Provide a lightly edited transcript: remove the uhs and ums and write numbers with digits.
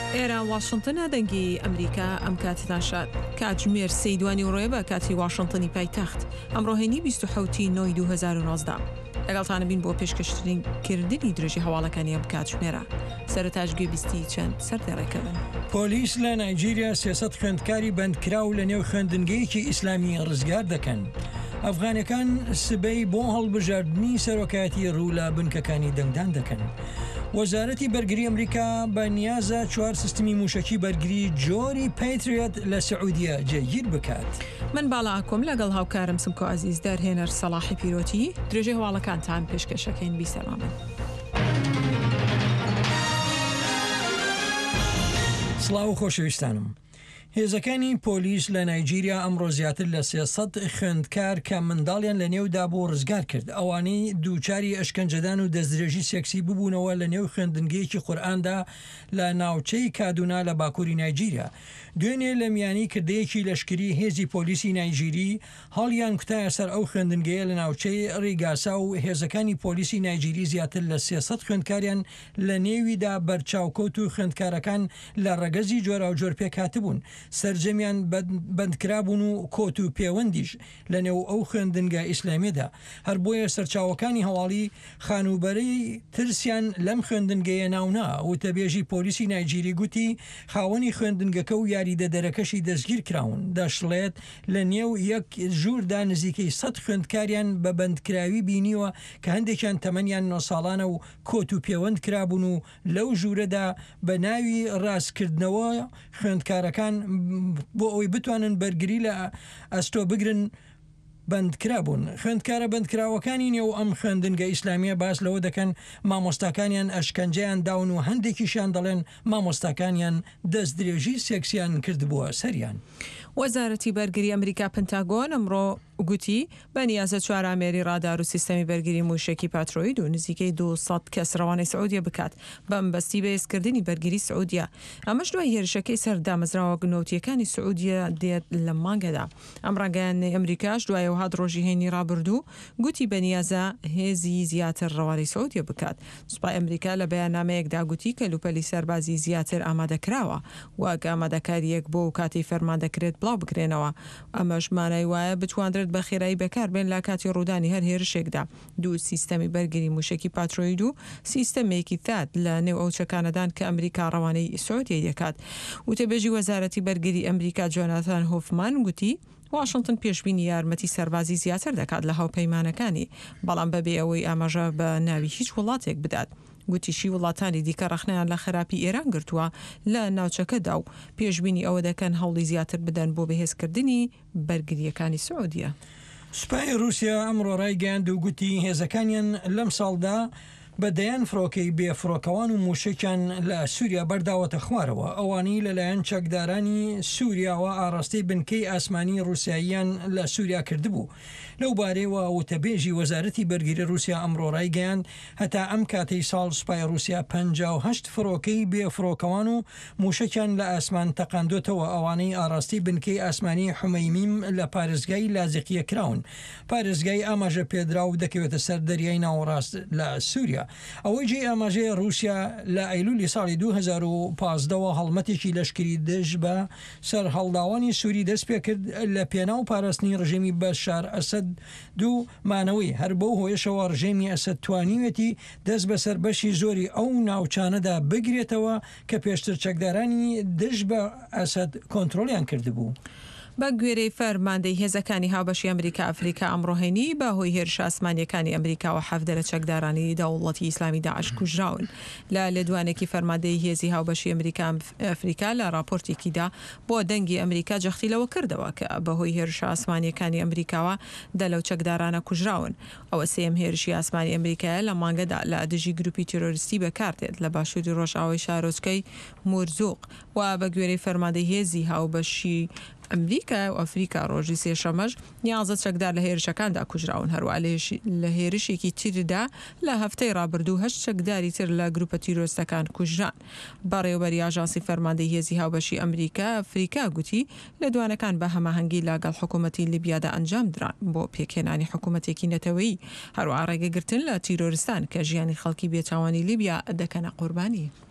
ئێرە وااشنتنە دەنگی ئەمریکا ئەم کاتتان شاد کاتژمێر سەیدوانی ڕۆیە بە کاتی وااشنتنی پایتەخت ئەمڕۆهێنی 27 نۆی 2019 لەگەڵتانە بین بۆ پێشکەشتنی کردنی درێژی هەواڵەکانی ئەم کاتژمێرە سەرەتاش گوێبیستی چەند سەردێڕێکەبن. پۆلیس لە نایجیریا 300 خوێندکاری بەندکراو لە نێو خوێندنگەیەکی ئیسلامی ڕزگار دەکەن. ئەفغانەکان سبەی بۆ هەڵبژاردننی سەرۆکایەتی ڕوو لە بنکەکانی دەنگدان دەکەن. وەزارەتی بەرگری ئەمریکا بە نیازە 4 سیستمی موشکی بەرگری جۆری پەیتریۆت لە سعودیە جێگیر بکات. من باڵا کۆم لەگەڵ هاوکارم سمکۆ عەزیز دەرهێنەر سەلاحی پیرۆتی درێژەی هەواڵەکانتان پێشکەشەکەین بیسەرمامن. سڵاو خۆشەویستانم. هێزەکانی پۆلیس لە نایجیریا ئەمڕۆ زیاتر لە 300 خوێندکار کە منداڵیان لە نێودا بۆ ڕزگار کرد. ئەوانەی دووچاری ئەشکەنجەدان و دەستدرێژی سێکسی ببوونەوە لە نێو خوێندنگەیەکی قورئاندا لە ناوچەی کادونا لە باکووری نایجیریا. دوێنێ لە میانی کردەیەکی لەشکری هێزی پۆلیسی نایجیری هەڵیان کوتایە سەر ئەو خوێندنگەیە لە ناوچەی ڕیگاسا و هێزەکانی پۆلیسی نایجیری زیاتر لە 300 خوێندکاریان لە نێویدا بەرچاوکەوت و خوێندکارەکان لە ڕەگەزی جۆرا و جۆر پێکهاتبوون. سەرجەمیان بەندکرابوون و کۆت و پەیوەندیش لە نێو ئەو خوێندنگە ئیسلامێدا. هەر بۆیە سەرچاوەکانی هەواڵی خانوبەرەی ترسیان لەم خوێندنگەیە ناونا و تەبێژی پۆلیسی نایجیری گوتی خاوەنی خوێندنگەکە و یاریدەدەرەکەشی دەستگیر کراون. دەشڵێت لە نێو یەک ژووردا نزیکەی 100 خوێندکاریان بە بەندکراوی بینیوە کە هەندێکیان تەمەنیان 9 ساڵانە و کۆت و پەیوەند کرابوون و لەو ژوورەدا بە ناوی ڕاستکردنەوە خوێندکارەکان بۆ ئەوەی بتوانن بەرگری لە ئەستۆ بگرن بەندکرابوون. خوێندکارە بەندکراوەکانی نێو ئەم خوێندنگە ئیسلامیە باس لەوە دەکەن مامۆستاکانیان ئەشکەنجەیان داون و هەندێکیشیان دەڵێن مامۆستاکانیان دەستدرێژی سێکسیان کردبووە سەریان. وەزارەتی بەرگری ئەمریکا پنتاگۆن ئەمڕۆ گوتی بە نیازە چوارامێری ڕادار و سیستەمی بەرگری موشکی پاترۆید و نزیکەی 200 کەس ڕەوانەی سعودیە بکات بەمبەستی بە هێزکردنی بەرگری سعودیە. ئەمەش دوای هێرشەکەی سەر دامەزراوە گنۆتیەکانی سعودیە دێت لە مانگەدا. ئەم ڕاگەیانەی ئەمریکاش دوای وهات ڕۆژی هێنی ڕابردوو گوتی بە نیازە هێزی زیاتر ڕەوانەی سعودیە بکات. سوپای ئەمریکا لە بەیاننامەیەکدا گوتی کە لوپەلی سەربازی زیاتر ئامادەکراوە واگە ئامادەکاریەک بۆ و کاتی فەرمان دەکرێت بڵاو بکرێنەوە. ئەمەش مانای وایە بتواندرێت بە خێرایی بەکاربێن لە کاتی ڕوودانی هەر هێرشێکدا. دوو سیستەمی بەرگری موشکی پاترۆید و سیستەمێکی تات لە نێو ئەو چەکانەدان کە ئەمریکا ڕەوانەی سعودیە دەکات. وتەبێژی وەزارەتی بەرگری ئەمریکا جۆناتان هۆفمان گوتی واشنتن پێشبینی یارمەتی سەربازی زیاتر دەکات لە هاوپەیمانەکانی بەڵام بەبێ ئەوەی ئاماژە بە ناوی هیچ وڵاتێک بدات. گوتیشی وڵاتانی دیکە ڕەخنەیان لە خراپی ئێران گرتووە لە ناوچەکەدا و پێشبینی ئەوە دەکەن هەوڵی زیاتر بدەن بۆ بەهێزکردنی بەرگریەکانی سعودیە. سوپای رووسیا ئەمڕۆ ڕایگەیاند و گوتی هێزەکانیان لەم ساڵدا بەدەیان فڕۆکەی بێفڕۆکەوان و موشکیان لە سووریا بەرداوەتە خوارەوە. ئەوانی لەلایەن چەکدارانی سووریاوە ئاڕاستەی بنکەی ئاسمانی رووساییان لە سووریا کردبوو. لەو بارەیەوە وتەبێژی وەزارەتی بەرگری رووسیا ئەمڕۆ ڕایگەیاند هەتا ئەم کاتەی ساڵ سوپای رووسیا 58 فڕۆکەی بێفڕۆکەوان و موشکیان لە ئاسمان تەقاندۆتەوە. ئەوانەی ئاڕاستی بنکەی ئاسمانی حومەیمیم لە پارێزگای لازیقیە کراون. پارێزگای ئاماژە پێدراو دەکەوێتە سەر دەریای ناوەڕاست لە سووریا. ئەوەی جێ ئاماژەیە رووسیا لە ئەیلولی ساڵی 2015ەوە هەڵمەتێکی لەشکری دژ بە سەر هەڵداوانی سووری دەست پێ کرد لە پێناو پاراستنی ڕژێمی بەشار ئەسەد دوو مانەوەی هەر بەو هۆیشەوە ڕژێمی ئەسەد توانیوێتی دەست بەسەر بەشی زۆری ئەو ناوچانەدا بگرێتەوە کە پێشتر چەکدارانی دژ بە ئەسەد کۆنتترۆلیان کردبوو. بە گوێرەی فەرماندەی هێزەکانی هاوبەشی ئەمریکا ئەفریقا ئەمڕۆهێنی بەهۆی هێرش ئاسمانیەکانی ئەمریکا و 17 لە چەکدارانی دەوڵەتی ئیسلامی داعش کوژراون. لە لێدوانێکی فەرماندەی هێزی هاوبەشی ئەمریکا ئەفریقا لە راپۆرتێکیدا بۆ دەنگی ئەمریکا جەختی لەوە کردەوە کە بەهۆی هێرش ئاسمانیەکانی ئەمریکاوە لەو چەکدارانە کوژراون. ئەوە سێم هێرشی ئاسمانی ئەمریکایە لە مانگەدا لە دژی گروپی تیرۆریستی بەکاردێت لە باشووری ڕۆژئاوای شارۆچکەی مورزوق و بە گوێرەی فەرماندەی هێزی هاوبەشی ئەمریکا و ئەفریقا ڕۆژی سێشەمەش 11 چەکدار لە هێرشەکاندا کوژراون. هەروە لە هێرشێکی تردا لە هەفتەی ڕابردوو 8 چەکداری تر لە گروپە تیرۆریستەکان کوژران. بەڕێوەبەری ئاژانسی فەرماندەی هێزی هاوبەشی ئەمریکا ئەفریقا گوتی لە دوانەکان بە هەماهەنگی لەگەڵ حکوومەتی لیبیادا ئەنجام دران بۆ پێکهێنانی حکوومەتێکی نەتەوەیی هەروە ڕێگەگرتن لە تیرۆریستان کە ژیانی خەڵکی بێتاوانی لیبیا دەکەنە قوربانی.